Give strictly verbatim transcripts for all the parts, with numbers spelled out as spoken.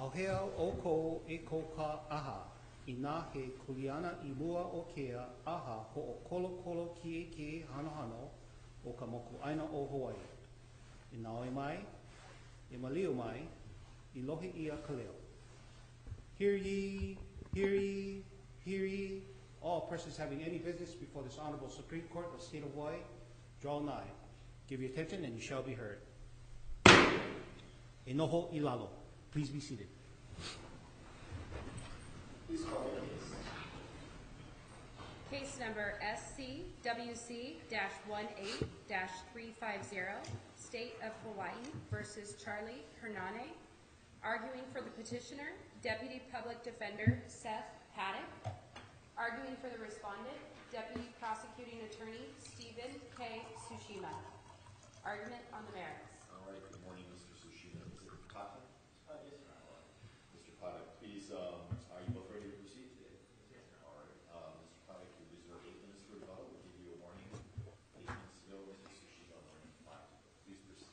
Auhea o ko e ko ka aha. I nā he kuliana I mua o kea aha ho o kolo kolo ki e ke hano hano o ka moku aina o Hawaii. I nā oi mai, e malio mai, I lohe ia ka leo. Hear ye, hear ye, hear ye, all persons having any business before this Honorable Supreme Court of the State of Hawaii, draw nigh. Give your attention and you shall be heard. E noho I lalo. Please be seated. Please call the case. Case number S C W C eighteen three fifty, State of Hawaii versus Charlie Hernane. Arguing for the petitioner, Deputy Public Defender Seth Paddock. Arguing for the respondent, Deputy Prosecuting Attorney Stephen K. Tsushima. Argument on the merits. All right, good morning, Mister Tsushima. Mister Paddock? Uh, yes, sir. All right. Mister Paddock, please, um, are you both ready to proceed today? Yes, sir. All right. Uh, Mister Paddock, you reserve eight minutes for rebuttal. We'll give you a warning. Eight minutes to go. Mister Tsushima, warning five to go. Please proceed.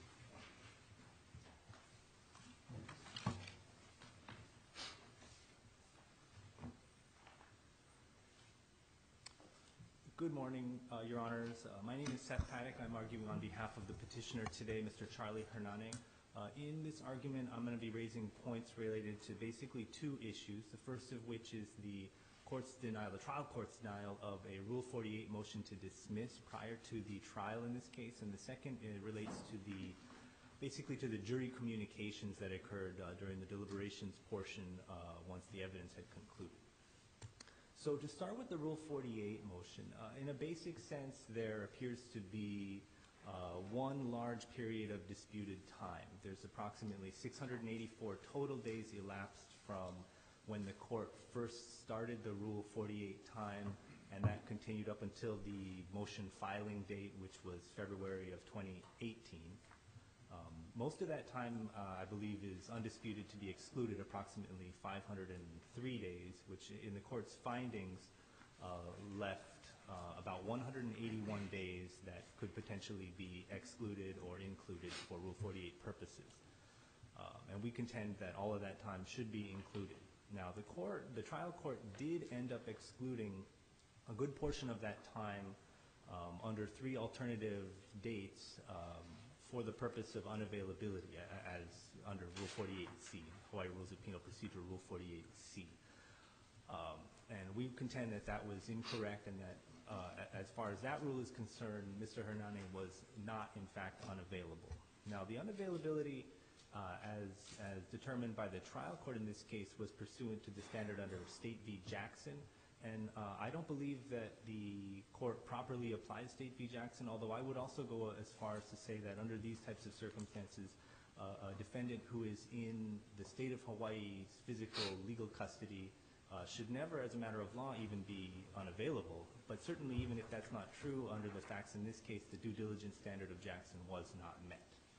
Good morning, uh, Your Honors. Uh, my name is Seth Paddock. I'm arguing on behalf of the petitioner today, Mister Charlie Hernane. Uh, in this argument, I'm going to be raising points related to basically two issues, the first of which is the court's denial, the trial court's denial of a Rule forty-eight motion to dismiss prior to the trial in this case, and the second it relates to the, basically to the jury communications that occurred uh, during the deliberations portion uh, once the evidence had concluded. So to start with the Rule forty-eight motion, uh, in a basic sense, there appears to be uh, one large period of disputed time. There's approximately six hundred eighty-four total days elapsed from when the court first started the Rule forty-eight time, and that continued up until the motion filing date, which was February of twenty eighteen. Um, most of that time, uh, I believe, is undisputed to be excluded, approximately five hundred three days, which in the court's findings uh, left uh, about one hundred eighty-one days that could potentially be excluded or included for Rule forty-eight purposes. Uh, and we contend that all of that time should be included. Now, the court, the trial court did end up excluding a good portion of that time um, under three alternative dates um, for the purpose of unavailability, as under Rule forty-eight C, Hawaii Rules of Penal Procedure, Rule forty-eight C. Um, and we contend that that was incorrect, and that uh, as far as that rule is concerned, Mister Hernane was not, in fact, unavailable. Now, the unavailability, uh, as, as determined by the trial court in this case, was pursuant to the standard under State v. Jackson. And uh, I don't believe that the court properly applied State v. Jackson, although I would also go as far as to say that under these types of circumstances, uh, a defendant who is in the state of Hawaii's physical legal custody uh, should never, as a matter of law, even be unavailable. But certainly, even if that's not true, under the facts in this case, the due diligence standard of Jackson was not met.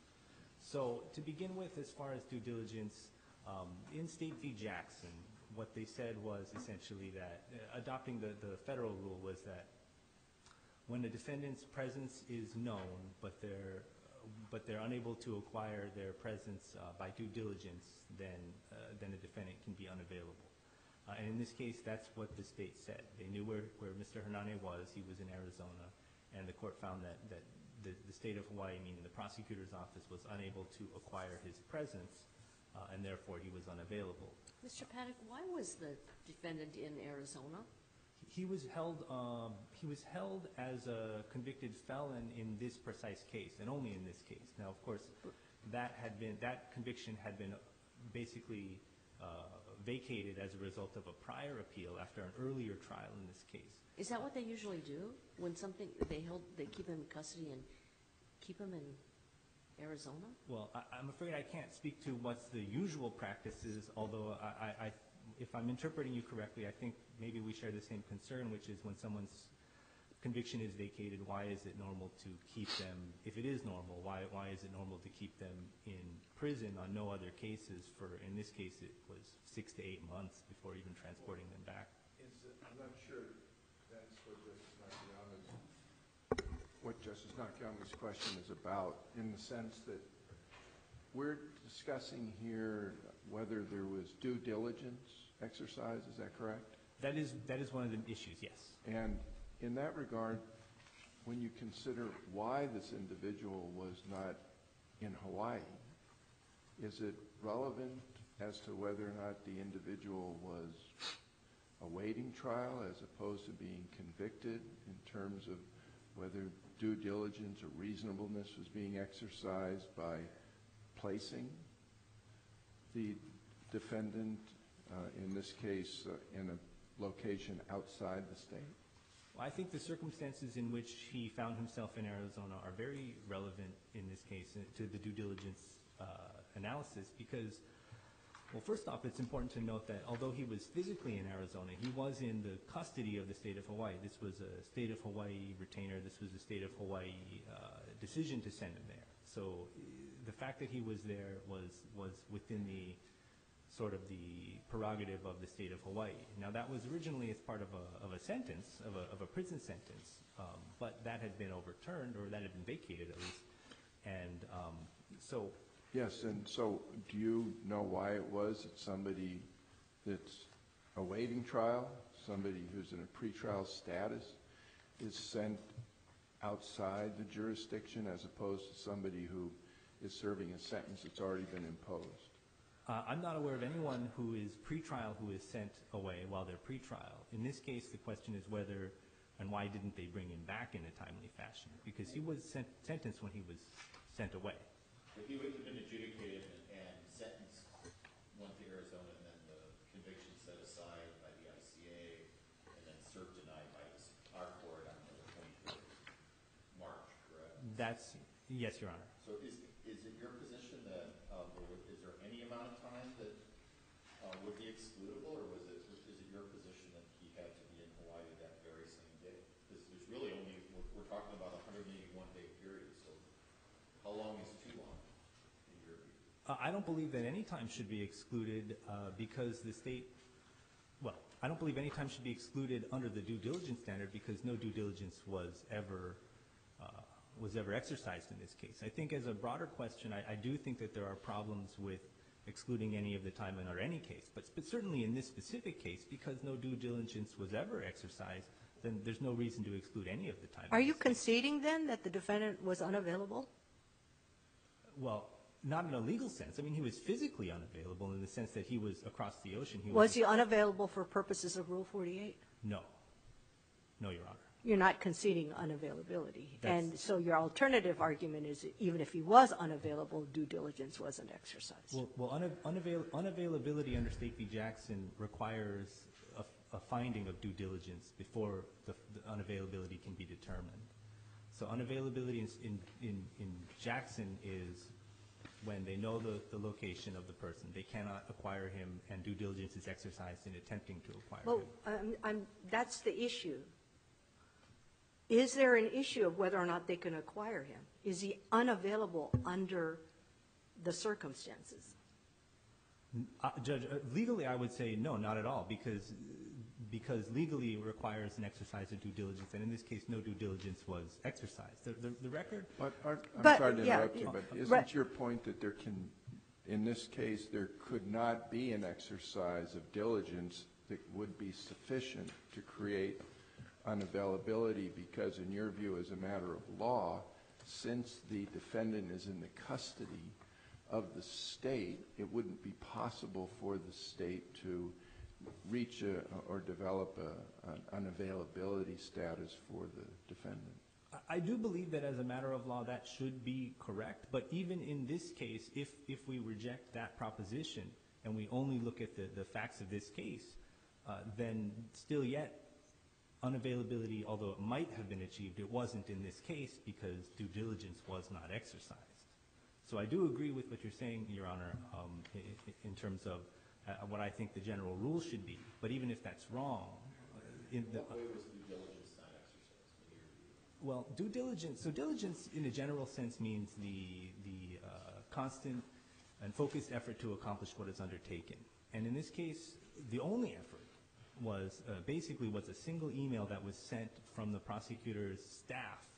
So to begin with, as far as due diligence, um, in State v. Jackson, what they said was essentially that uh, adopting the, the federal rule was that when a defendant's presence is known, but they're uh, but they're unable to acquire their presence uh, by due diligence, then uh, then a defendant can be unavailable. Uh, and in this case, that's what the state said. They knew where, where Mister Hernane was. He was in Arizona, and the court found that that the, the state of Hawaii, meaning the prosecutor's office, was unable to acquire his presence, uh, and therefore he was unavailable. Mister Paddock, why was the defendant in Arizona? He was held. Um, he was held as a convicted felon in this precise case, and only in this case. Now, of course, that had been that conviction had been basically uh, vacated as a result of a prior appeal after an earlier trial in this case. Is that what they usually do when something they held? They keep him in custody and keep him in Arizona? Well, I, I'm afraid I can't speak to what's the usual practices, although I, I, I, if I'm interpreting you correctly, I think maybe we share the same concern, which is when someone's conviction is vacated, why is it normal to keep them, if it is normal, why, why is it normal to keep them in prison on no other cases for, in this case, it was six to eight months before even transporting them back? It's, uh, I'm not sure that's what Justice Nakayama's what Justice Nakayama's question is about, in the sense that we're discussing here whether there was due diligence exercise, is that correct? That is, that is one of the issues, yes. And in that regard, when you consider why this individual was not in Hawaii, is it relevant as to whether or not the individual was awaiting trial as opposed to being convicted in terms of whether due diligence or reasonableness was being exercised by placing the defendant, uh, in this case, uh, in a location outside the state? Well, I think the circumstances in which he found himself in Arizona are very relevant in this case uh, to the due diligence uh, analysis because, well, first off, it's important to note that although he was physically in Arizona, he was in the custody of the state of Hawaii. This was a state of Hawaii retainer. This was a state of Hawaii uh, decision to send him there. So uh, the fact that he was there was, was within the sort of the prerogative of the state of Hawaii. Now, that was originally as part of a, of a sentence, of a, of a prison sentence, um, but that had been overturned, or that had been vacated at least. And um, so... Yes, and so do you know why it was that somebody that's awaiting trial, somebody who's in a pretrial status, is sent outside the jurisdiction as opposed to somebody who is serving a sentence that's already been imposed? Uh, I'm not aware of anyone who is pretrial who is sent away while they're pretrial. In this case, the question is whether and why didn't they bring him back in a timely fashion? Because he was sent, sentenced when he was sent away. If he would have been adjudicated and, and sentenced, went to Arizona, and then the conviction set aside by the I C A, and then cert denied by this, our court on the twenty-third of March, correct? That's, yes, Your Honor. So is, is it your position that, um, there would, is there any amount of time that uh, would be excludable, or was it, is it your position that he had to be in Hawaii that very same day? Because there's really only, we're, we're talking about a one hundred eighty-one day period, so how long is too long in your view? Uh, I don't believe that any time should be excluded uh, because the state, well, I don't believe any time should be excluded under the due diligence standard because no due diligence was ever uh, was ever exercised in this case. I think as a broader question, I, I do think that there are problems with excluding any of the time in or any case, but, but certainly in this specific case, because no due diligence was ever exercised, then there's no reason to exclude any of the time. Are you conceding then that the defendant was unavailable? Well, not in a legal sense. I mean, he was physically unavailable in the sense that he was across the ocean. He Was he unavailable for purposes of Rule forty-eight? No. No, Your Honor. You're not conceding unavailability. That's- And so your alternative argument is that even if he was unavailable, due diligence wasn't exercised. Well, well una unavail unavailability under State v. Jackson requires a, a finding of due diligence before the, the unavailability can be determined. So unavailability in, in, in, in Jackson is when they know the, the location of the person. They cannot acquire him, and due diligence is exercised in attempting to acquire Well, him. I'm, I'm, that's the issue. Is there an issue of whether or not they can acquire him? Is he unavailable under the circumstances? Uh, Judge, uh, legally I would say no, not at all, because because legally it requires an exercise of due diligence, and in this case no due diligence was exercised. The, the, the record... But are, I'm But, sorry to yeah, interrupt you, yeah. but isn't Right. your point that there can, in this case, there could not be an exercise of diligence that would be sufficient to create unavailability because, in your view, as a matter of law, since the defendant is in the custody of the state, it wouldn't be possible for the state to reach a, or develop a, an unavailability status for the defendant? I do believe that as a matter of law that should be correct, but even in this case, if, if we reject that proposition and we only look at the, the facts of this case, uh, then still yet unavailability, although it might have been achieved, it wasn't in this case because due diligence was not exercised. So I do agree with what you're saying, Your Honor, um, in, in terms of uh, what I think the general rule should be. But even if that's wrong, uh, in the, What way was due diligence not exercised in your view? well, due diligence, so diligence in a general sense means the, the uh, constant and focused effort to accomplish what is undertaken. And in this case, the only effort was uh, basically was a single email that was sent from the prosecutor's staff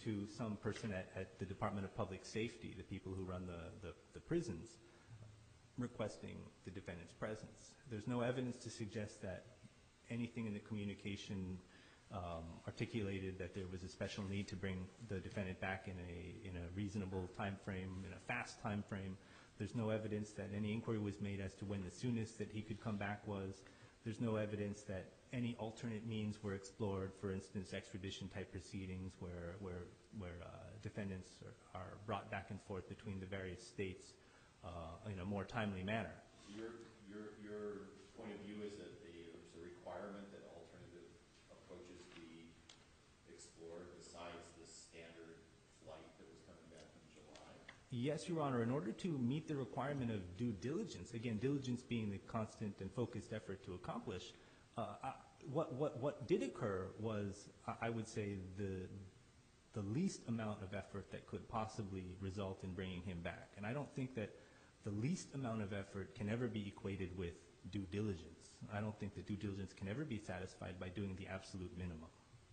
to some person at, at the Department of Public Safety, the people who run the, the, the prisons, requesting the defendant's presence. There's no evidence to suggest that anything in the communication um, articulated that there was a special need to bring the defendant back in a, in a reasonable time frame, in a fast time frame. There's no evidence that any inquiry was made as to when the soonest that he could come back was. There's no evidence that any alternate means were explored, for instance, extradition-type proceedings where, where, where uh, defendants are, are brought back and forth between the various states uh, in a more timely manner. Your, your, your point of view is that the, there's a requirement that alternative approaches be explored besides the standard flight that was coming back in July? Yes, Your Honor. In order to meet the requirement of due diligence, again, diligence being the constant and focused effort to accomplish, uh, I, what, what, what did occur was, I would say, the, the least amount of effort that could possibly result in bringing him back. And I don't think that the least amount of effort can ever be equated with due diligence. I don't think that due diligence can ever be satisfied by doing the absolute minimum.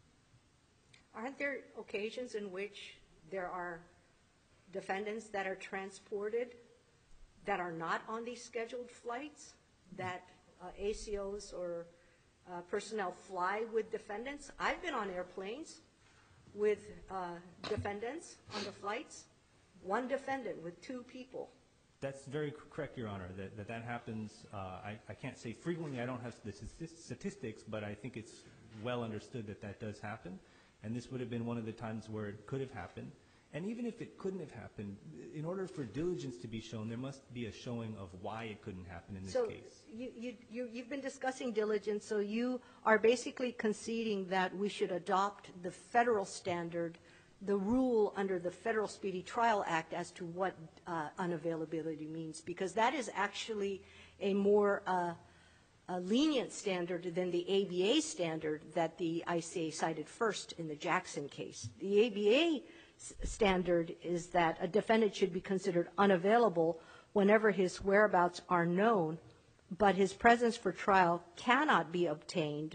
Aren't there occasions in which there are defendants that are transported that are not on these scheduled flights, that uh, A C Os or uh, personnel fly with defendants? I've been on airplanes with uh, defendants on the flights, one defendant with two people. That's very correct, Your Honor, that that, that happens. Uh, I, I can't say frequently. I don't have the statistics, but I think it's well understood that that does happen. And this would have been one of the times where it could have happened. And even if it couldn't have happened, in order for diligence to be shown, there must be a showing of why it couldn't happen in this so case. So you, you, you, you've been discussing diligence, so you are basically conceding that we should adopt the federal standard, the rule under the Federal Speedy Trial Act as to what uh, unavailability means, because that is actually a more uh, a lenient standard than the A B A standard that the I C A cited first in the Jackson case. The A B A standard is that a defendant should be considered unavailable whenever his whereabouts are known, but his presence for trial cannot be obtained,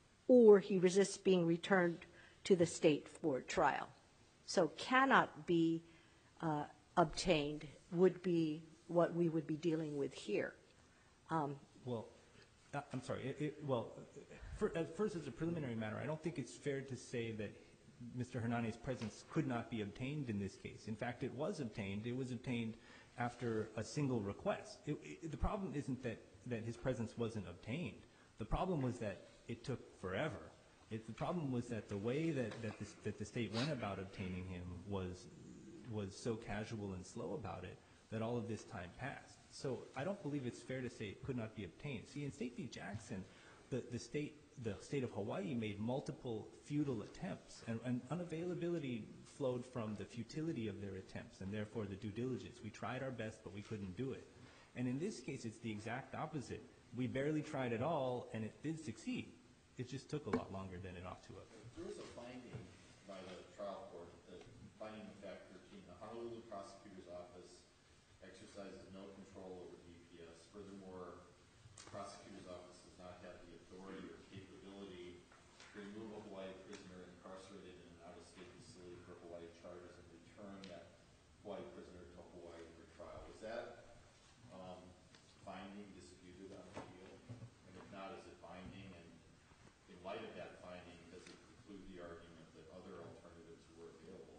or he resists being returned to the state for trial. So cannot be uh, obtained would be what we would be dealing with here. Um, well, uh, I'm sorry. It, it, well, for, at first, as a preliminary matter, I don't think it's fair to say that Mister Hernani's presence could not be obtained in this case. In fact, it was obtained. It was obtained after a single request. It, it, the problem isn't that, that his presence wasn't obtained. The problem was that it took forever. It, the problem was that the way that, that, the, that the state went about obtaining him was, was so casual and slow about it that all of this time passed. So I don't believe it's fair to say it could not be obtained. See, in State v. Jackson, the, the state the state of Hawaii made multiple futile attempts, and, and unavailability flowed from the futility of their attempts and therefore the due diligence. We tried our best, but we couldn't do it. And in this case, it's the exact opposite. We barely tried at all, and it did succeed. It just took a lot longer than it ought to have. There was a finding by the trial court that finding of fact thirteen, the Honolulu prosecutor's office exercises no control over D P S. Furthermore, the prosecutor's office does not have the authority or capability to remove a Hawaii prisoner incarcerated in an out-of-state facility for Hawaii charges and return that Hawaii prisoner to Hawaii for trial. Was that um, finding disputed on appeal? And if not, is it binding? And in light of that finding, does it conclude the argument that other alternatives were available?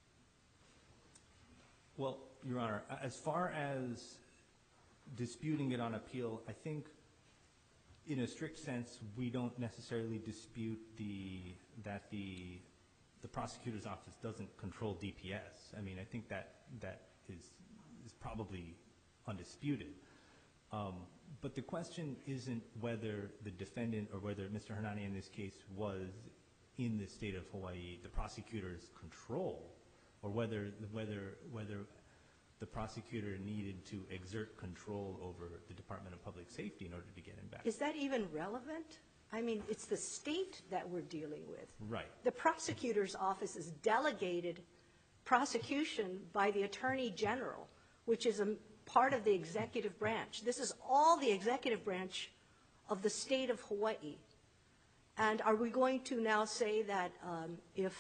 Well, Your Honor, as far as disputing it on appeal, I think in a strict sense, we don't necessarily dispute the that the the prosecutor's office doesn't control D P S. I mean, I think that that is is probably undisputed. Um, but the question isn't whether the defendant or whether Mister Hernani in this case was in the state of Hawaii, the prosecutor's control, or whether whether whether the prosecutor needed to exert control over the Department of Public Safety in order to get him back. Is that even relevant? I mean, it's the state that we're dealing with. Right. The prosecutor's office is delegated prosecution by the Attorney General, which is a part of the executive branch. This is all the executive branch of the state of Hawaii. And are we going to now say that um, if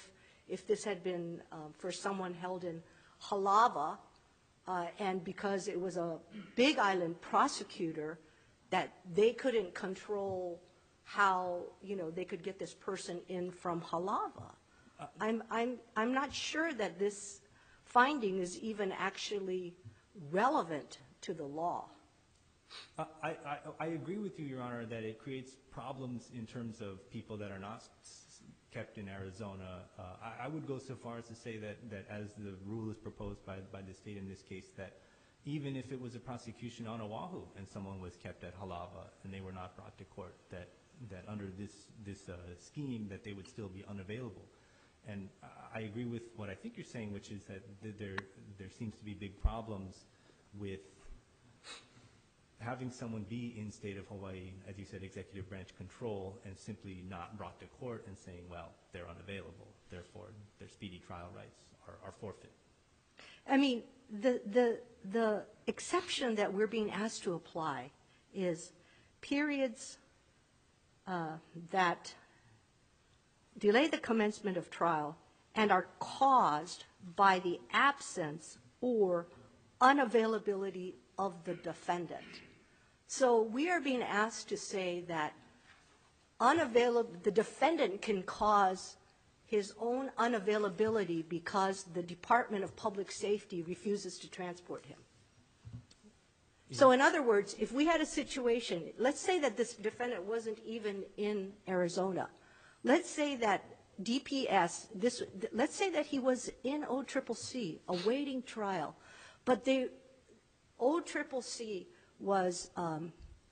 if this had been um, for someone held in Halava, uh, and because it was a Big Island prosecutor, that they couldn't control how, you know, they could get this person in from Halava. Uh, I'm, I'm, I'm not sure that this finding is even actually relevant to the law. Uh, I, I, I agree with you, Your Honor, that it creates problems in terms of people that are not s- kept in Arizona. Uh, I, I would go so far as to say that, that as the rule is proposed by, by the state in this case, that even if it was a prosecution on Oahu and someone was kept at Halava and they were not brought to court, that, that under this, this uh, scheme that they would still be unavailable. And I agree with what I think you're saying, which is that there, there seems to be big problems with having someone be in state of Hawaii, as you said, executive branch control, and simply not brought to court and saying, well, they're unavailable, therefore their speedy trial rights are, are forfeit. I mean, the, the, the exception that we're being asked to apply is periods uh, that delay the commencement of trial and are caused by the absence or unavailability of the defendant. So we are being asked to say that unavailable, the defendant can cause his own unavailability because the Department of Public Safety refuses to transport him. So in other words, if we had a situation, let's say that this defendant wasn't even in Arizona. Let's say that D P S, this, let's say that he was in O C C C awaiting trial, but they, O C C C was um,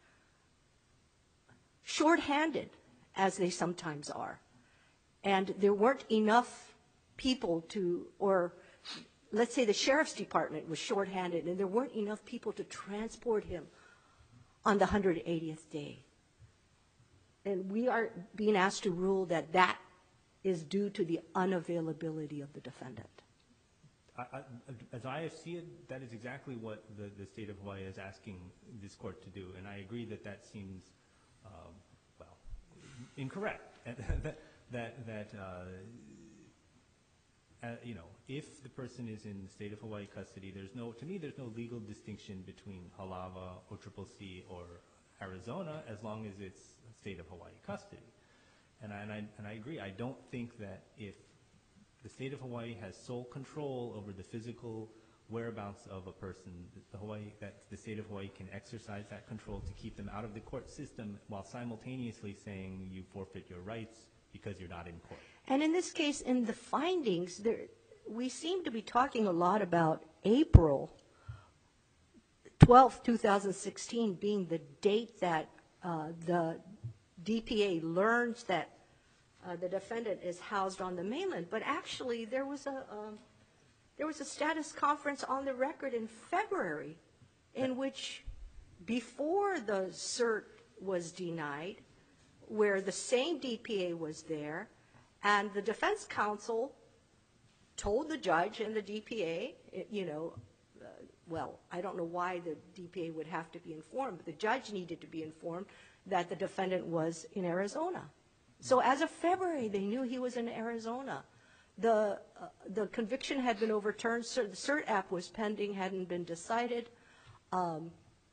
shorthanded, as they sometimes are. And there weren't enough people to, or let's say the sheriff's department was shorthanded and there weren't enough people to transport him on the one hundred eightieth day. And we are being asked to rule that that is due to the unavailability of the defendant. I, I, as I see it, that is exactly what the, the state of Hawaii is asking this court to do, and I agree that that seems, um, well, incorrect. that that, that uh, uh, you know, if the person is in the state of Hawaii custody, there's no, to me, there's no legal distinction between Halava, O C C C, or Arizona, as long as it's state of Hawaii custody. And I, and I, and I agree. I don't think that if the state of Hawaii has sole control over the physical whereabouts of a person, the Hawaii, that the state of Hawaii can exercise that control to keep them out of the court system while simultaneously saying you forfeit your rights because you're not in court. And in this case, in the findings, there, we seem to be talking a lot about April twelfth, two thousand sixteen being the date that uh, the D P A learns that uh, the defendant is housed on the mainland. But actually, there was a um, there was a status conference on the record in February in which, before the cert was denied, where the same D P A was there, and the defense counsel told the judge and the D P A, it, you know, uh, well, I don't know why the D P A would have to be informed, but the judge needed to be informed that the defendant was in Arizona. So as of February, they knew he was in Arizona. The, uh, the conviction had been overturned. Cert, the cert app was pending, hadn't been decided. Um,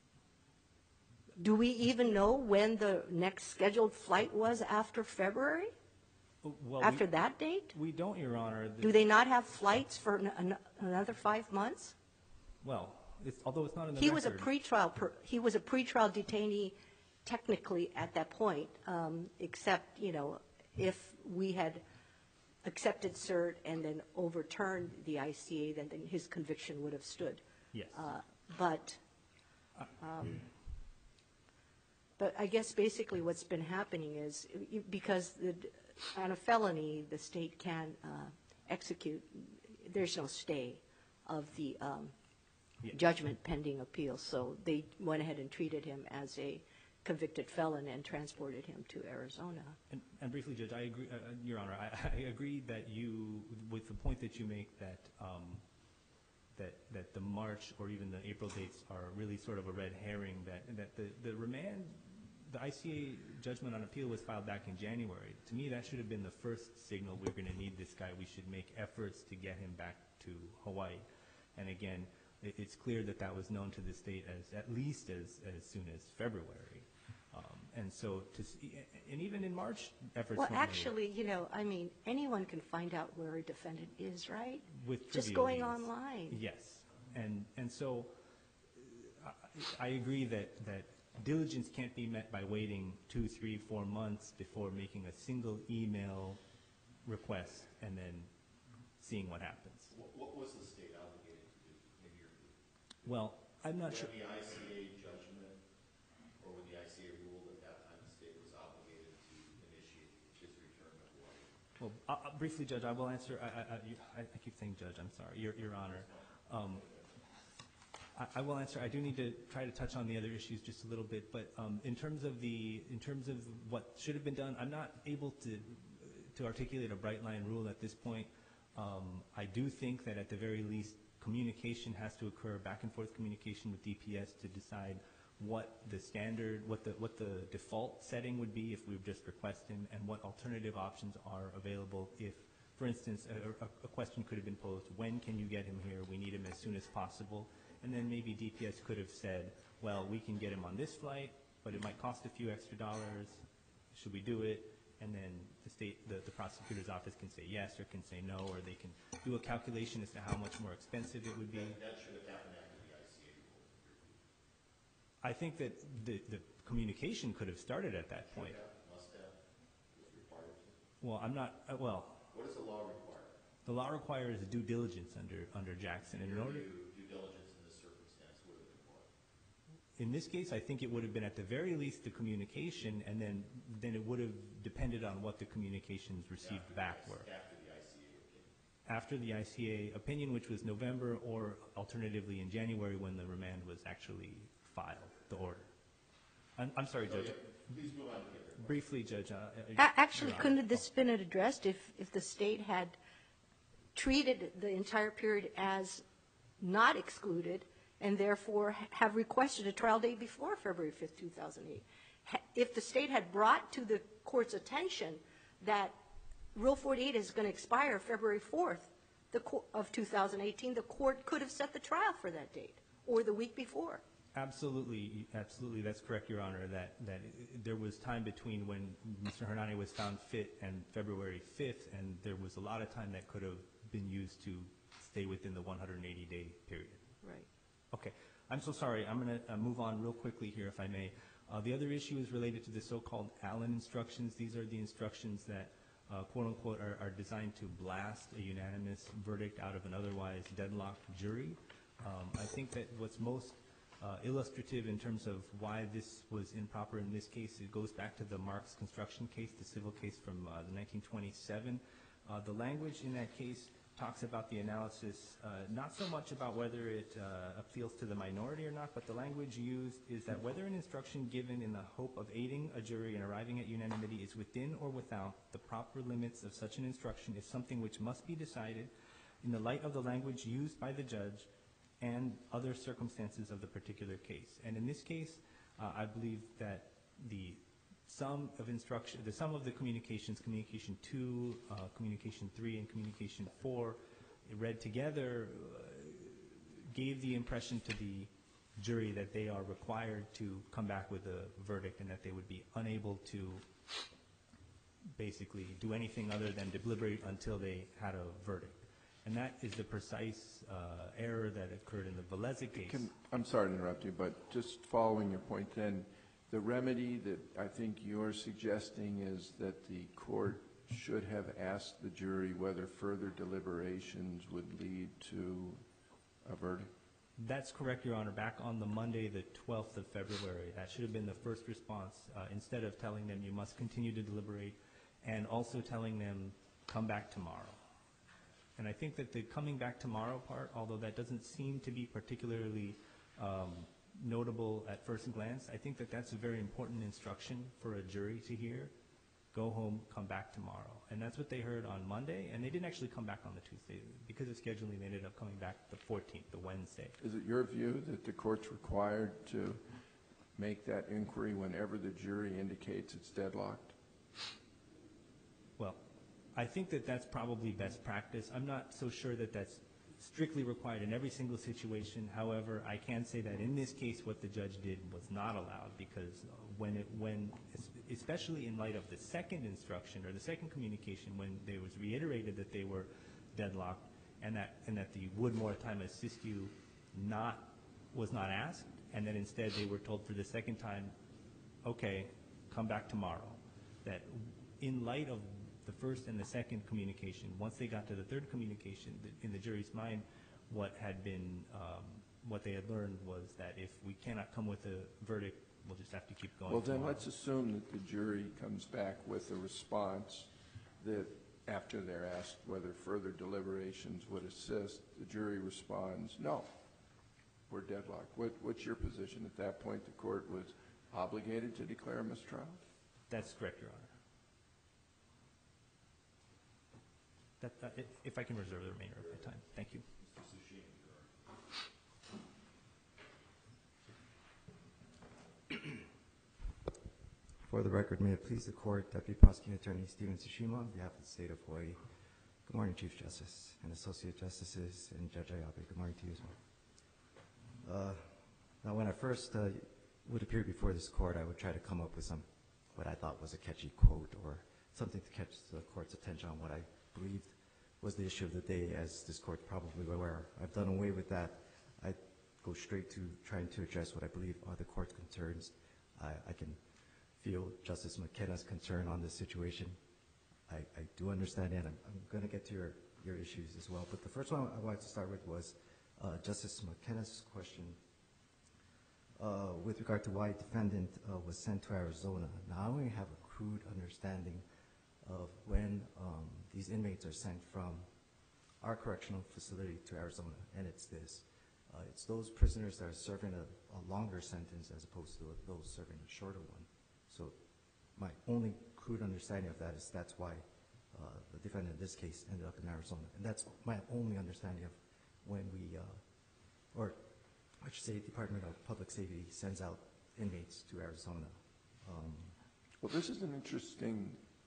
do we even know when the next scheduled flight was after February? Well, after we, that date? We don't, Your Honor. The, do they not have flights for an, an, another five months? Well, it's, although it's not in the he record. Was a pretrial per, he was a pretrial detainee technically at that point, um, except, you know, if we had accepted cert and then overturned the I C A, then, then his conviction would have stood. Yes. Uh, but, um, but I guess basically what's been happening is, because the, on a felony, the state can uh, execute, there's no stay of the um, yes. judgment pending appeal, so they went ahead and treated him as a convicted felon and transported him to Arizona. And, and briefly, Judge, I agree, uh, Your Honor, I, I agree that you, with the point that you make that um, that that the March or even the April dates are really sort of a red herring. That that the the remand the I C A judgment on appeal was filed back in January. To me, that should have been the first signal we're going to need this guy. We should make efforts to get him back to Hawaii. And again, it, it's clear that that was known to the state as at least as, as soon as February. Um, and so, to see, and even in March, efforts Well, weren't made. actually, you know, I mean, anyone can find out where a defendant is, right? With Just trivial going means. online. Yes, and and so uh, I, I agree that that diligence can't be met by waiting two, three, four months before making a single email request and then seeing what happens. What, what was the state obligated to do in your view? Well, I'm not sure. When the I C A judgment or when the I C A ruled at that time, the state was obligated to initiate his return to Hawaii. Well, uh, uh, briefly, Judge, I will answer. I, I, I, you, I I keep saying Judge. I'm sorry, Your Your Honor. Um, I, I will answer. I do need to try to touch on the other issues just a little bit, but um, in terms of the in terms of what should have been done, I'm not able to to articulate a bright line rule at this point. Um, I do think that at the very least, communication has to occur, back and forth communication with D P S to decide what the standard, what the what the default setting would be if we just request him, and what alternative options are available if, for instance, a, a, a question could have been posed: when can you get him here? We need him as soon as possible. And then maybe D P S could have said, well, we can get him on this flight, but it might cost a few extra dollars. Should we do it? And then the state, the, the prosecutor's office can say yes or can say no, or they can do a calculation as to how much more expensive it would be. That should have happened after the I C A rule. I think that the, the communication could have started at that point. Should have, must have, was required to. Well, I'm not, uh, well, What does the law require? the law requires due diligence under, under Jackson. And in Your order, view, due diligence in this circumstance would have been what? in this case, I think it would have been at the very least the communication, and then, then it would have depended on what the communications received After back the- were. After the I C A opinion. After the I C A opinion, which was November, or alternatively in January when the remand was actually filed, the order. I'm, I'm sorry, So, Judge. yeah, please move on to the other question. Briefly, Judge. Uh, A- Actually, Your Honor. couldn't this been addressed if, if the state had treated the entire period as not excluded and therefore ha- have requested a trial date before February fifth, two thousand eight? Ha- If the state had brought to the court's attention that Rule forty-eight is going to expire February fourth the co- of two thousand eighteen, the court could have set the trial for that date or the week before. Absolutely, absolutely, that's correct, Your Honor, that, that there was time between when Mister Hernani was found fit and February fifth, and there was a lot of time that could have been used to stay within the one hundred eighty day period. Right. Okay, I'm so sorry, I'm going to uh, move on real quickly here, if I may. Uh, the other issue is related to the so-called Allen instructions. These are the instructions that, uh, quote-unquote, are, are designed to blast a unanimous verdict out of an otherwise deadlocked jury. Um, I think that what's most Uh, illustrative in terms of why this was improper in this case, it goes back to the Marks construction case, the civil case from uh, the nineteen twenty-seven. Uh, the language in that case talks about the analysis, uh, not so much about whether it uh, appeals to the minority or not, but the language used is that whether an instruction given in the hope of aiding a jury in arriving at unanimity is within or without the proper limits of such an instruction is something which must be decided in the light of the language used by the judge and other circumstances of the particular case. And in this case, uh, I believe that the sum of instruction, the sum of the communications, communication two, uh, communication three, and communication four, read together, uh, gave the impression to the jury that they are required to come back with a verdict and that they would be unable to basically do anything other than deliberate until they had a verdict. And that is the precise uh, error that occurred in the Velez case. Can, I'm sorry to interrupt you, but just following your point then, the remedy that I think you're suggesting is that the court should have asked the jury whether further deliberations would lead to a verdict? That's correct, Your Honor. Back on the Monday, the twelfth of February, that should have been the first response. Uh, instead of telling them you must continue to deliberate and also telling them come back tomorrow. And I think that the coming back tomorrow part, although that doesn't seem to be particularly um, notable at first glance, I think that that's a very important instruction for a jury to hear. Go home, come back tomorrow. And that's what they heard on Monday, and they didn't actually come back on the Tuesday. Because of scheduling, they ended up coming back the fourteenth, the Wednesday. Is it your view that the court's required to make that inquiry whenever the jury indicates it's deadlocked? Well, I think that that's probably best practice. I'm not so sure that that's strictly required in every single situation. However, I can say that in this case, what the judge did was not allowed, because when it, when, especially in light of the second instruction or the second communication, when they was reiterated that they were deadlocked and that and that the would more time assist you not was not asked, and then instead they were told for the second time, okay, come back tomorrow. That in light of the first and the second communication, once they got to the third communication, in the jury's mind, what had been, um, what they had learned was that if we cannot come with a verdict, we'll just have to keep going. Well, then tomorrow. let's assume that the jury comes back with a response that after they're asked whether further deliberations would assist, the jury responds, no, we're deadlocked. What, what's your position? At that point, the court was obligated to declare a mistrial? That's correct, Your Honor. That, that, if, if I can reserve the remainder of my time. Thank you. For the record, may it please the Court, Deputy Prosecuting Attorney Stephen Tsushima on behalf of the State of Hawaii. Good morning, Chief Justice and Associate Justices and Judge Ayabe. Good morning to you as well. Uh, now, when I first uh, would appear before this Court, I would try to come up with some, what I thought was a catchy quote or something to catch the Court's attention on what I believed was the issue of the day, as this Court's probably aware. I've done away with that. I go straight to trying to address what I believe are the Court's concerns. I, I can feel Justice McKenna's concern on this situation. I, I do understand that. I'm, I'm going to get to your, your issues as well. But the first one I wanted to start with was uh, Justice McKenna's question uh, with regard to why defendant uh, was sent to Arizona. Now, I only have a crude understanding of when um, these inmates are sent from our correctional facility to Arizona, and it's this. Uh, it's those prisoners that are serving a, a longer sentence as opposed to those serving a shorter one. So my only crude understanding of that is that's why uh, the defendant in this case ended up in Arizona. And that's my only understanding of when we, uh, or I should say Department of Public Safety sends out inmates to Arizona. Um, Well, this is an interesting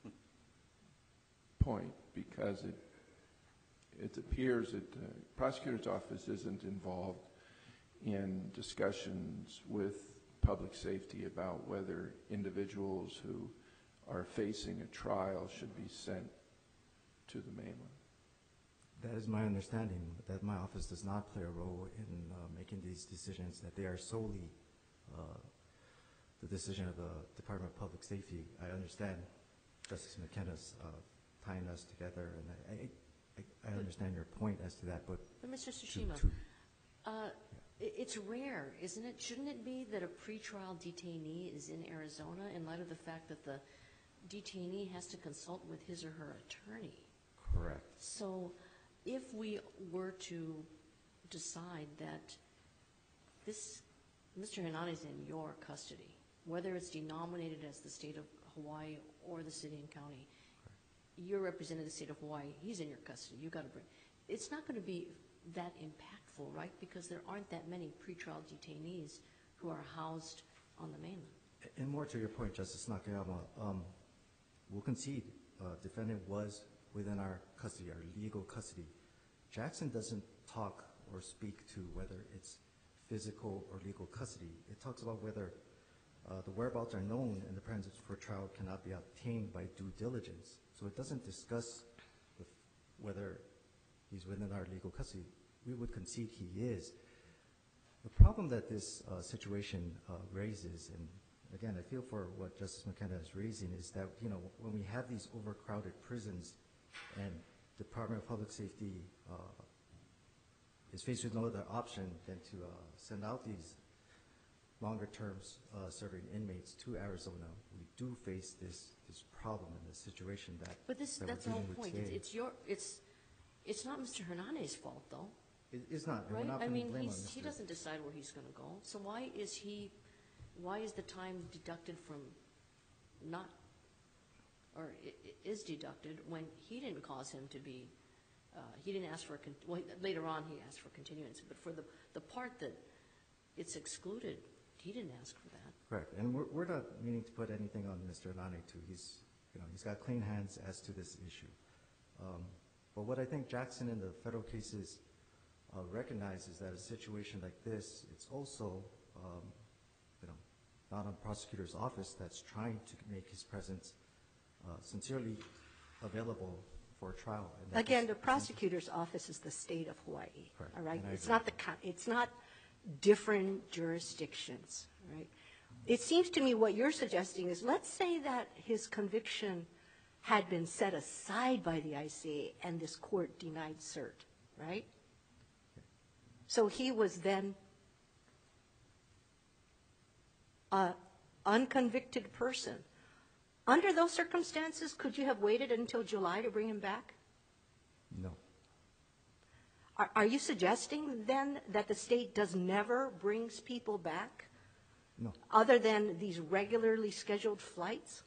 point because it it appears that the prosecutor's office isn't involved in discussions with public safety about whether individuals who are facing a trial should be sent to the mainland. That is my understanding, that my office does not play a role in uh, making these decisions, that they are solely uh, the decision of the Department of Public Safety. I understand Justice McKenna's uh, tying us together, and I, I, I, I understand your point as to that, but... But Mister to- Tsushima, to- uh, i- it's rare, isn't it? Shouldn't it be that a pretrial detainee is in Arizona in light of the fact that the detainee has to consult with his or her attorney? Correct. So if we were to decide that this, Mister Hanane is in your custody, whether it's denominated as the state of Hawaii or the city and county, you're representing the state of Hawaii, he's in your custody, you got to bring, it's not going to be that impactful, right? Because there aren't that many pretrial detainees who are housed on the mainland. And more to your point, Justice Nakayama, um, we'll concede uh, defendant was within our custody, our legal custody. Jackson doesn't talk or speak to whether it's physical or legal custody. It talks about whether uh, the whereabouts are known and the presence for trial cannot be obtained by due diligence. So it doesn't discuss the, whether he's within our legal custody. We would concede he is. The problem that this uh, situation uh, raises, and again, I feel for what Justice McKenna is raising, is that, you know, when we have these overcrowded prisons and Department of Public Safety uh, is faced with no other option than to uh, send out these longer terms uh, serving inmates to Arizona, we do face this this problem and this situation that But this, that we're that's the whole dealing with point. It's, today. it's your, it's, it's not Mister Hernandez's fault, though, It, it's not. And we're right? not I putting mean, blame on he's, he Mister doesn't decide where he's going to go. So why is he, why is the time deducted from not, or i- i- is deducted when he didn't cause him to be, uh, he didn't ask for, a con- well, later on he asked for continuance, but for the, the part that it's excluded, he didn't ask for that. Correct, and we're, we're not meaning to put anything on Mister Hanane too. He's, you know, he's got clean hands as to this issue. Um, but what I think Jackson in the federal cases uh, recognizes that a situation like this, it's also, um, you know, not a prosecutor's office that's trying to make his presence uh, sincerely available for a trial. And that Again, is- the prosecutor's office is the state of Hawaii, Correct. all right? And I It's agree. not the, co- it's not different jurisdictions, right? It seems to me what you're suggesting is, let's say that his conviction had been set aside by the I C A and this court denied cert, right? So he was then a unconvicted person. Under those circumstances, could you have waited until July to bring him back? No. Are, are you suggesting then that the state does never brings people back No. other than these regularly scheduled flights?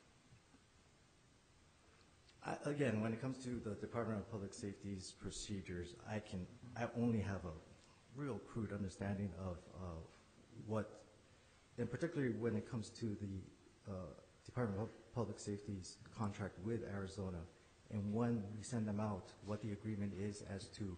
I, again, when it comes to the Department of Public Safety's procedures, I can, I only have a real crude understanding of uh, what, and particularly when it comes to the uh, Department of Public Safety's contract with Arizona, and when we send them out, what the agreement is as to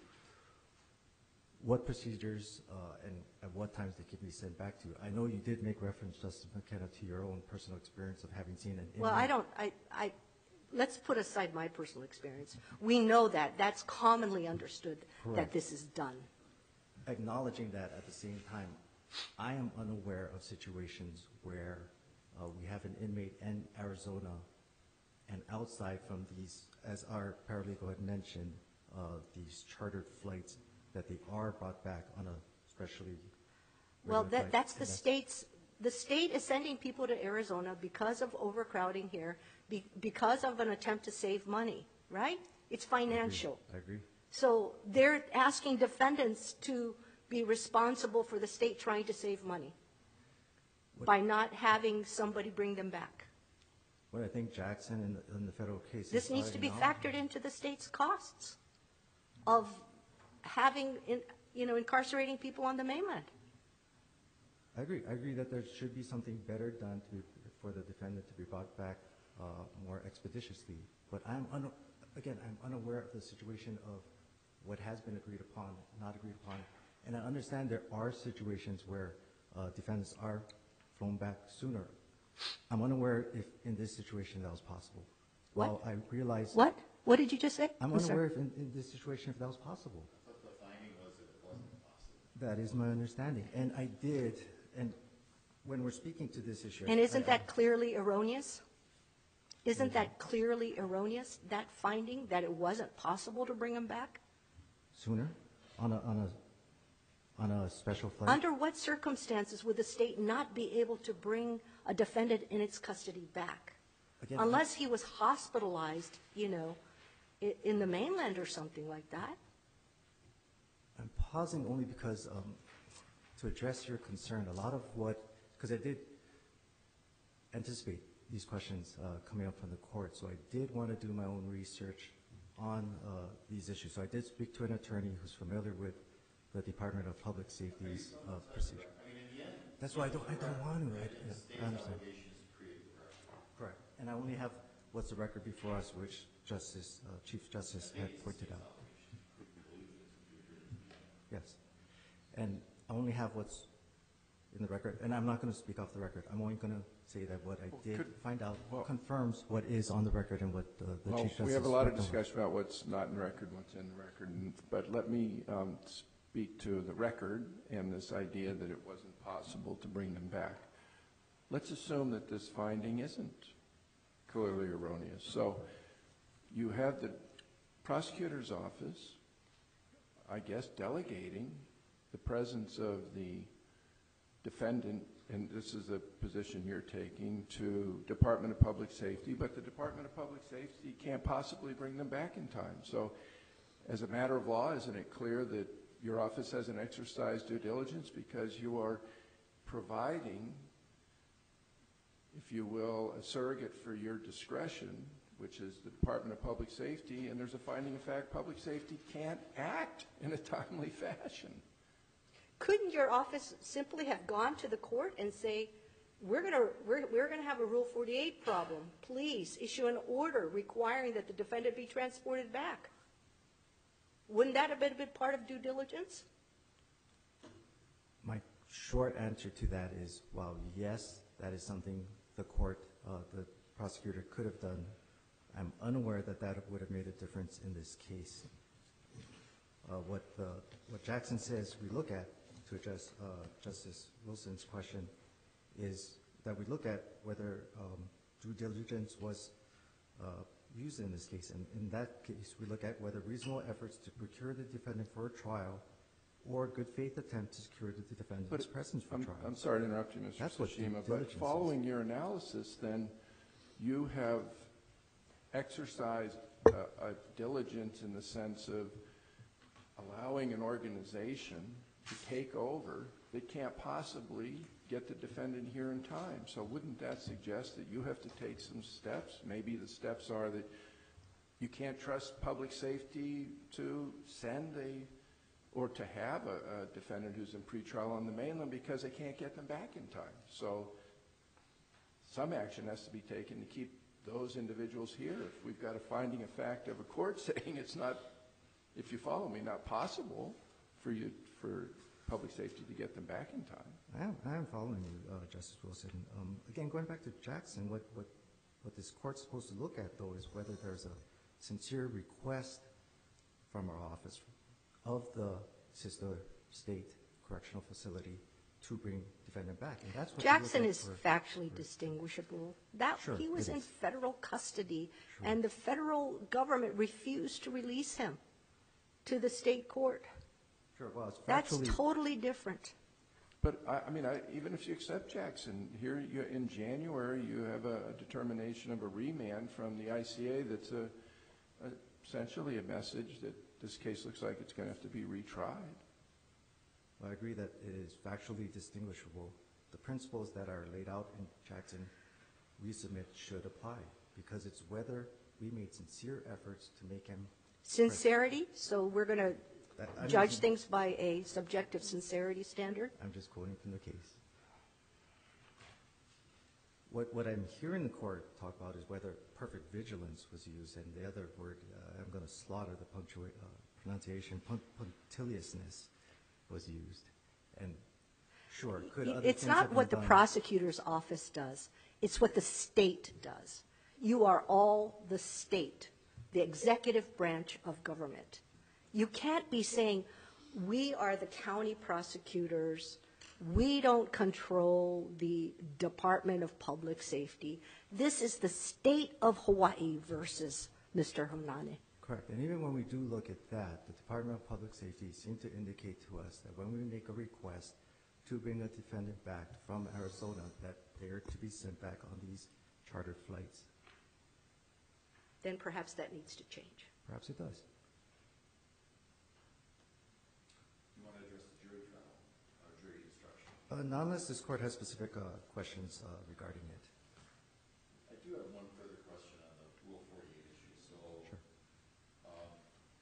what procedures uh, and at what times they can be sent back to. I know you did make reference, Justice McKenna, to your own personal experience of having seen an inmate. Well, I don't, I, I, let's put aside my personal experience. We know that, that's commonly understood that Correct. this is done. Acknowledging that at the same time, I am unaware of situations where uh, we have an inmate in Arizona and outside from these, as our paralegal had mentioned, uh, these chartered flights, that they are brought back on a specially Well, regular that, flight. that's the And state's, the state is sending people to Arizona because of overcrowding here, be, because of an attempt to save money, right? It's I agree. financial. I agree. So they're asking defendants to be responsible for the state trying to save money What- by not having somebody bring them back. What I think Jackson in the, in the federal case. This needs to be factored into the state's costs of having, in- you know, incarcerating people on the mainland. I agree. I agree that there should be something better done to, for the defendant to be brought back uh, more expeditiously. But I'm, un- again, I'm unaware of the situation of what has been agreed upon, not agreed upon. And I understand there are situations where uh, defendants are flown back sooner. I'm unaware if in this situation that was possible. What? While I realize. What? What did you just say? I'm sorry. unaware if in, in this situation if that was possible. I thought the finding was that it wasn't possible. That is my understanding. And I did, and when we're speaking to this issue. And I- isn't I- that clearly erroneous? Isn't that clearly erroneous, that finding, that it wasn't possible to bring them back? Sooner? On a, on a, on a special flight? Under what circumstances would the state not be able to bring a defendant in its custody back? Again, Unless he was hospitalized, you know, i- in the mainland or something like that. I'm pausing only because, um, to address your concern, a lot of what, because I did anticipate these questions uh, coming up from the court, so I did want to do my own research on uh, these issues. So I did speak to an attorney who's familiar with the Department of Public Safety's uh, procedure. I mean, in the end, That's why I don't, I don't want to, I, the yeah, state's I understand. obligations to create the record. Correct. And I only have what's the record before us, which Justice, uh, Chief Justice had pointed out. Yes. And I only have what's in the record, and I'm not going to speak off the record. I'm only going to say that what I Well, did could- find out well- confirms what is on the record and what uh, the Well, Chief Justice. we have a lot of looked over. discussion about what's not in the record, what's in the record, and- but let me um, speak to the record and this idea that it wasn't possible to bring them back. Let's assume that this finding isn't clearly erroneous. So you have the prosecutor's office, I guess, delegating the presence of the defendant, and this is the position you're taking, to Department of Public Safety, but the Department of Public Safety can't possibly bring them back in time. So as a matter of law, isn't it clear that your office hasn't exercised due diligence because you are providing, if you will, a surrogate for your discretion, which is the Department of Public Safety, and there's a finding of fact public safety can't act in a timely fashion. Couldn't your office simply have gone to the court and say, we're going to, we're, we're going to have a Rule forty-eight problem. Please issue an order requiring that the defendant be transported back. Wouldn't that have been a bit part of due diligence? My short answer to that is, while yes, that is something the court, uh, the prosecutor could have done, I'm unaware that that would have made a difference in this case. Uh, what, the, what Jackson says we look at to address uh, Justice Wilson's question is that we look at whether um, due diligence was uh, used in this case. And in that case, we look at whether reasonable efforts to procure the defendant for a trial or good faith attempt to secure the defendant's But presence for I'm, trial. I'm sorry to interrupt you, Mister That's what due Tsushima, diligence but following is. your analysis, then you have exercised uh, a diligence in the sense of allowing an organization to take over that can't possibly get the defendant here in time. So wouldn't that suggest that you have to take some steps? Maybe the steps are that you can't trust public safety to send a, or to have a, a defendant who's in pretrial on the mainland because they can't get them back in time. So some action has to be taken to keep those individuals here. If we've got a finding of fact of a court saying it's not, if you follow me, not possible for you, for public safety to get them back in time. I am, I am following you, uh, Justice Wilson. Um, again, going back to Jackson, what, what, what this court's supposed to look at, though, is whether there's a sincere request from our office of the sister state correctional facility to bring defendant back. And that's what you look Jackson at is for- factually for- distinguishable. That, Sure, he was it in is. federal custody, Sure. and the federal government refused to release him to the state court. Sure, well, it's That's factually- totally different. But I, I mean, I, even if you accept Jackson, here you, in January you have a, a determination of a remand from the I C A that's a, a, essentially a message that this case looks like it's going to have to be retried. Well, I agree that it is factually distinguishable. The principles that are laid out in Jackson, we submit should apply because it's whether we made sincere efforts to make him Sincerity, so we're going to That- I'm judge just- things by a subjective sincerity standard? I'm just quoting from the case. What, what I'm hearing the court talk about is whether perfect vigilance was used, and the other word, uh, I'm going to slaughter the punctua- uh, pronunciation, punt- punctiliousness was used. And sure, could other It's things not have what the been done? prosecutor's office does. It's what the state does. You are all the state, the executive branch of government. You can't be saying, we are the county prosecutors, we don't control the Department of Public Safety. This is the state of Hawaii versus Mister Honane. Correct. And even when we do look at that, the Department of Public Safety seemed to indicate to us that when we make a request to bring a defendant back from Arizona, that they are to be sent back on these chartered flights. Then perhaps that needs to change. Perhaps it does. You want to address the jury trial, or jury instruction? Uh, not unless this court has specific uh, questions uh, regarding it. I do have one further question on the Rule forty-eight issue. So, Sure. um,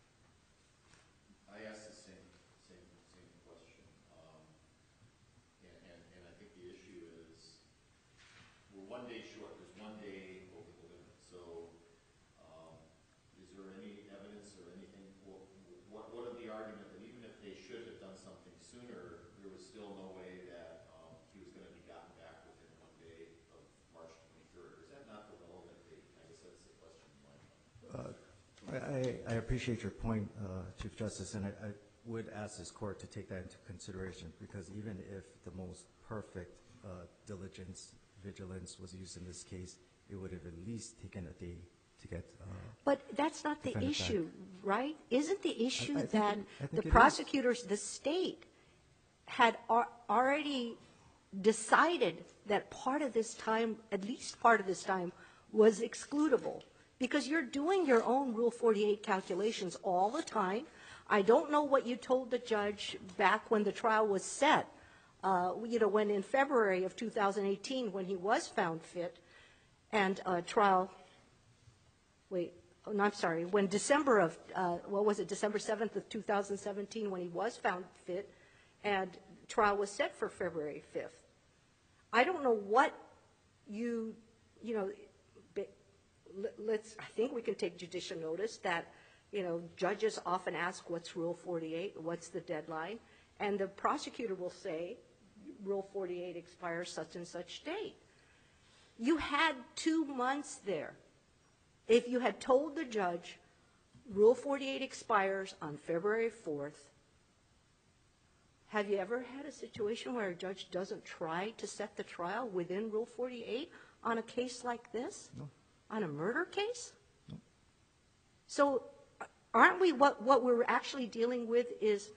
I asked the same, same, same question. Um, and, and, and I think the issue is, we're one day short, there's one day over the limit. So, um, is there any evidence or anything, what, what, what are the argument that even if they should have done something sooner, there was still no way that, um, he was gonna be gotten back within one day of March twenty-third? Is that not the relevant date? I guess that's the question in my mind. I, I appreciate your point, uh, Chief Justice, and I, I would ask this court to take that into consideration because even if the most perfect uh, diligence, vigilance was used in this case, it would have at least taken a day to get. Uh, But that's not the Defendant back. issue, right? Isn't the issue I think that it- I think the it is. prosecutors, the state, had al- already decided that part of this time, at least part of this time, was excludable? Because you're doing your own Rule forty-eight calculations all the time. I don't know what you told the judge back when the trial was set, uh, you know, when in February of two thousand eighteen, when he was found fit, and uh, trial, wait, oh, no, I'm sorry, when December of, uh, what was it, December seventh of two thousand seventeen, when he was found fit, and trial was set for February fifth. I don't know what you, you know, be- let- let's, I think we can take judicial notice that, you know, judges often ask, what's Rule forty-eight, what's the deadline? And the prosecutor will say, Rule forty-eight expires such and such date. You had two months there. If you had told the judge, Rule forty-eight expires on February fourth, have you ever had a situation where a judge doesn't try to set the trial within Rule forty-eight on a case like this? No. On a murder case? No. So aren't we, what, what we're actually dealing with is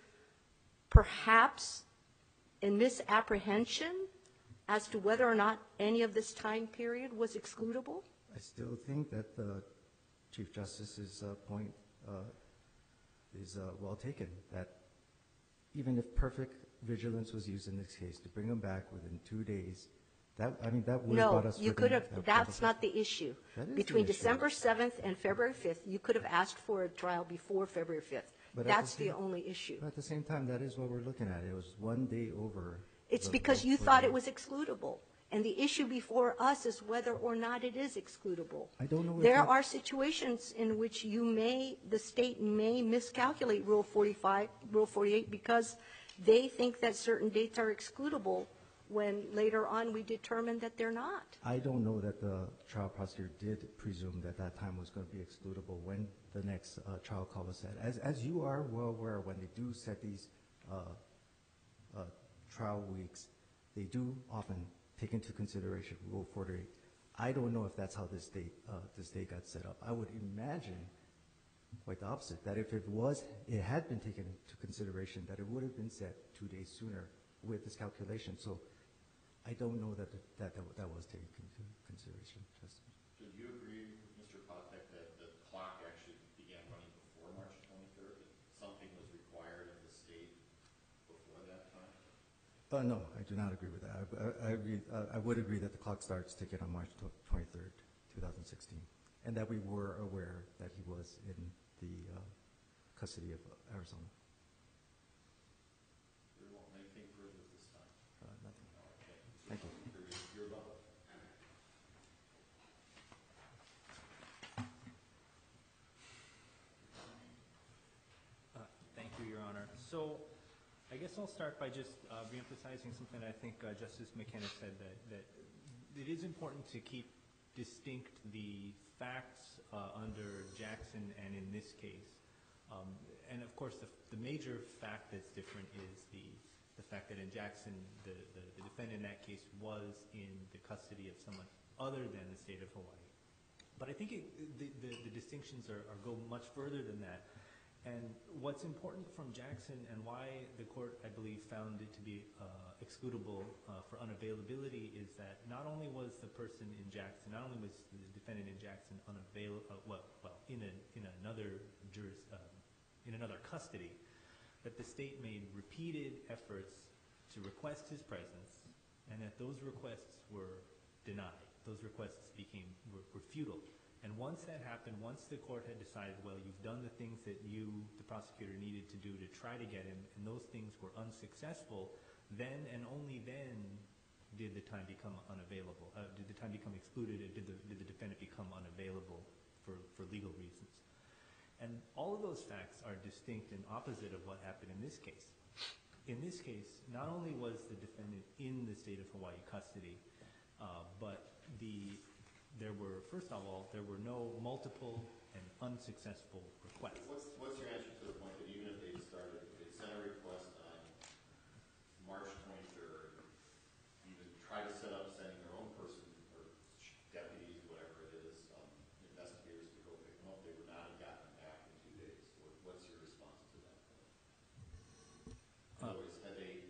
perhaps a misapprehension as to whether or not any of this time period was excludable? I still think that the Chief Justice's uh, point uh, is uh, well taken, that even if perfect vigilance was used in this case to bring him back within two days, that, I mean, that would have brought No, us you within could have, that that's level. not the issue. That is the Between issue. December seventh and February fifth, you could have asked for a trial before February fifth. But at the That's the same- only issue. But at the same time, that is what we're looking at. It was one day over. It's the- because the you thought it forty-eight. was excludable. And the issue before us is whether or not it is excludable. I don't know if There that- are situations in which you may, the state may miscalculate Rule forty-five, Rule forty-eight, because they think that certain dates are excludable, when later on we determine that they're not. I don't know that the trial prosecutor did presume that that time was going to be excludable when the next uh, trial call was set. As, as you are well aware, when they do set these uh, uh, trial weeks, they do often take into consideration Rule forty-eight. I don't know if that's how this date, uh, this date got set up. I would imagine quite the opposite, that if it was, it had been taken into consideration, that it would have been set two days sooner with this calculation. So I don't know that that, that, that was taken into consideration, Justice. Do you agree with Mister Patek that the clock actually began running before March twenty-third? That something was required of the state before that time? Uh, no, I do not agree with that. I, I, I, agree, uh, I would agree that the clock starts ticking on March twenty-third, two thousand sixteen, and that we were aware that he was in the uh, custody of uh, Arizona. Very well. Anything further at this time? Uh, nothing. Okay. Thank you. Your level. Uh, Thank you, Your Honor. So I guess I'll start by just uh, reemphasizing something I think uh, Justice McKenna said, that, that it is important to keep distinct the facts uh, under Jackson and in this case. Um, and of course, the, the major fact that's different is the, the fact that in Jackson, the, the, the defendant in that case was in the custody of someone other than the state of Hawaii. But I think it, the, the, the distinctions are, are go much further than that. And what's important from Jackson and why the court, I believe, found it to be uh, excludable uh, for unavailability is that not only was the person in Jackson, not only was the defendant in Jackson unavailable, uh, well, well, in a, in another juris, uh, in another custody, that the state made repeated efforts to request his presence, and that those requests were denied. Those requests became were, were futile. And once that happened, once the court had decided, well, you've done the things that you, the prosecutor, needed to do to try to get him, and those things were unsuccessful, then and only then did the time become unavailable. Uh, did the time become excluded, or did the, did the defendant become unavailable for, for legal reasons? And all of those facts are distinct and opposite of what happened in this case. In this case, not only was the defendant in the state of Hawaii custody, uh, but the there were, first of all, there were no multiple and unsuccessful requests. What's, what's your answer to the point that even if they started, if they sent a request on March twenty-third, even tried to set up sending their own person or deputies, whatever it is, um, investigators to go pick them up, they would not have gotten them back in two days. What, what's your response to that point? In other words, had they,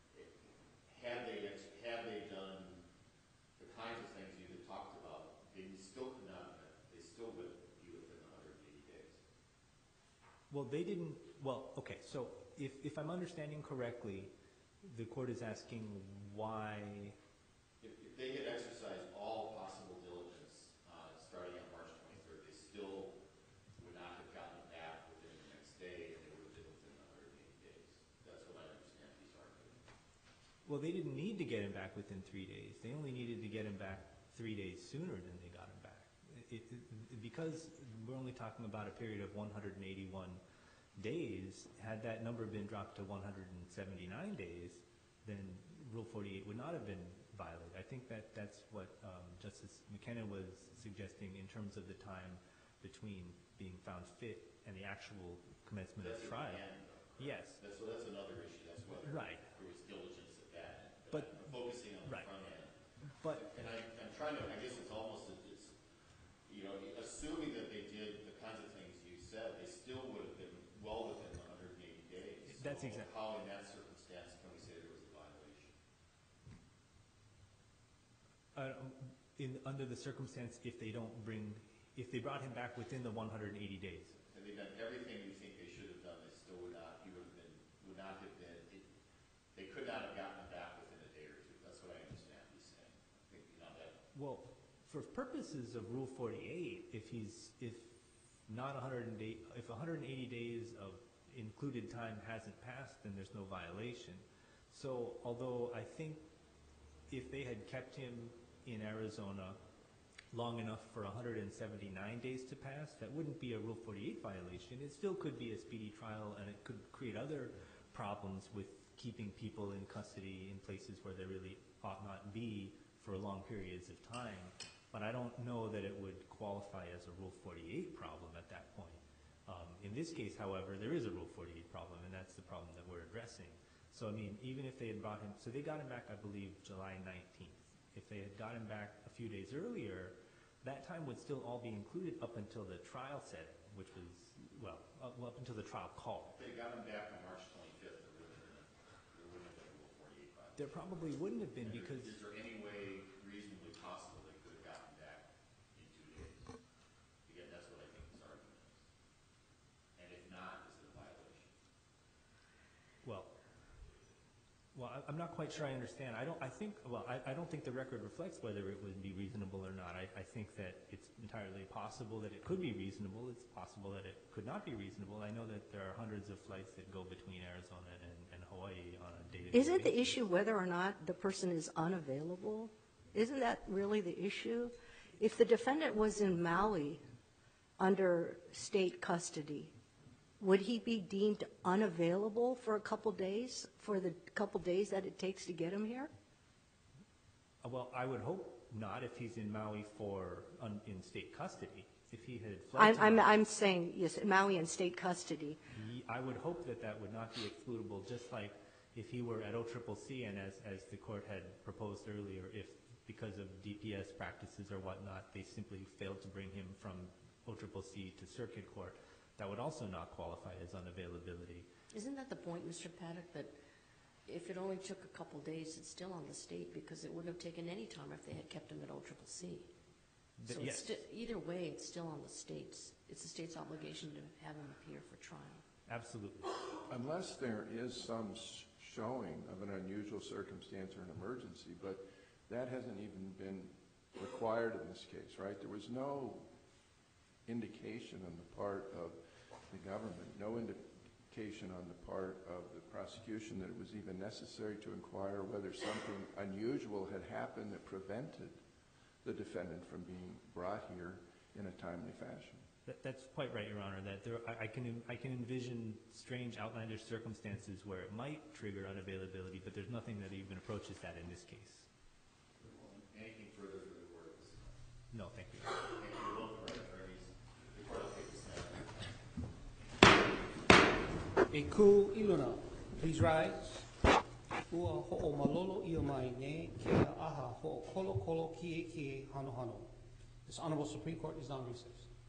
had they, had they done the kinds of things you had talked about, they still could not have, they still would be within one hundred eighty days. Well, they didn't, well, okay, so if, if I'm understanding correctly, the court is asking why. If, if they had exercised all possible diligence uh, starting on March twenty-third, they still would not have gotten it back within the next day, and they would have been within one hundred eighty days. That's what I understand he's arguing. Well, they didn't need to get him back back within three days. They only needed to get him back three days sooner than they got him back. It, it, it, because we're only talking about a period of one hundred eighty-one days, had that number been dropped to one hundred seventy-nine days, then Rule forty-eight would not have been violated. I think that that's what um, Justice McKenna was suggesting in terms of the time between being found fit and the actual commencement That's of trial. at the end, though, correct? Yes. That's, so that's another issue. That's whether Right. there was diligence at that end. But- I'm focusing on the right. front end. But And I, I'm trying to, I guess it's almost, it's, you know, assuming that they did the kinds of things you said, they still would have been well within the one hundred eighty days. That's So exact- How in that circumstance can we say there was a violation? uh, in, under the circumstance, if they don't bring, if they brought him back within the one hundred eighty days, Had they done everything you think they should have done, they still would not, he would have been, would not have been, it, they could not have gotten him back within a day or two. That's what I understand you saying. I think, you know, that, well, for purposes of Rule forty-eight, if he's, if not one hundred eighty, if one hundred eighty days of included time hasn't passed, then there's no violation. So although I think if they had kept him in Arizona long enough for one hundred seventy-nine days to pass, that wouldn't be a Rule forty-eight violation. It still could be a speedy trial, and it could create other problems with keeping people in custody in places where they really ought not be for long periods of time. But I don't know that it would qualify as a Rule forty-eight problem at that point. Um, in this case, however, there is a Rule forty-eight problem, and that's the problem that we're addressing. So, I mean, even if they had brought him, so they got him back, I believe, July nineteenth. If they had got him back a few days earlier, that time would still all be included up until the trial setting, which was, well, up, well, up until the trial call. if they got him back on March twenty-fifth, there wouldn't have been, there wouldn't have been a Rule forty-eight violation. There probably wouldn't have been And because, Is there any way reasonably possible they could have gotten back in two days? Again, that's what I think his argument is. And if not, is it a violation? well, well, I- I'm not quite sure I understand. I don't, I think, well, I, I don't think the record reflects whether it would be reasonable or not. I, I think that it's entirely possible that it could be reasonable. It's possible that it could not be reasonable. I know that there are hundreds of flights that go between Arizona and, and Hawaii on a day-to-day basis. Isn't the issue whether or not the person is unavailable? Isn't that really the issue? If the defendant was in Maui under state custody, would he be deemed unavailable for a couple days, for the couple days that it takes to get him here? Uh, Well, I would hope not if he's in Maui for, un, in state custody. If he had fled I'm, to I'm, Maui, I'm saying, yes, Maui in state custody. he- I would hope that that would not be excludable, just like if he were at O C C C and as, as the court had proposed earlier, if because of D P S practices or whatnot, they simply failed to bring him from O C C C to circuit court, that would also not qualify as unavailability. Isn't that the point, Mister Paddock, that if it only took a couple days, it's still on the state because it wouldn't have taken any time if they had kept him at O C C C? Th- So it's yes. sti- either way, it's still on the states. It's the state's obligation to have him appear for trial. Absolutely. Unless there is some s- showing of an unusual circumstance or an emergency, but that hasn't even been required in this case, right? There was no indication on the part of the government, no indication on the part of the prosecution that it was even necessary to inquire whether something unusual had happened that prevented the defendant from being brought here in a timely fashion. That, that's quite right, Your Honor, that there, I, I can, I can envision strange outlandish circumstances where it might trigger unavailability, but there's nothing that even approaches that in this case. Anything further for the court at this time? No, thank you. Thank you both for our attorneys. The court will take this now. E ku iluna, please rise. Ua ho'o malolo ia mai ne ke aha ho'o kolo kolo kie kie hano hano. This Honorable Supreme Court is now in recess.